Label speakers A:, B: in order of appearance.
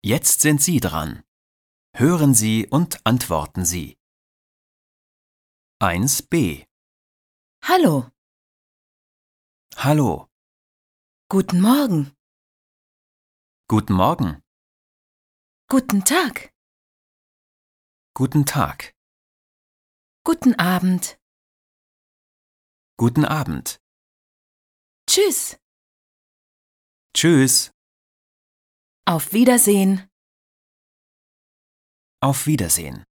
A: Jetzt sind Sie dran. Hören Sie und antworten Sie. 1b.
B: Hallo,
A: Hallo.
B: guten Morgen,
A: Guten Morgen.
B: guten Tag,
A: Guten Tag.
B: guten Abend,
A: Guten Abend.
B: tschüss,
A: Tschüss.
B: auf Wiedersehen.
A: Auf Wiedersehen.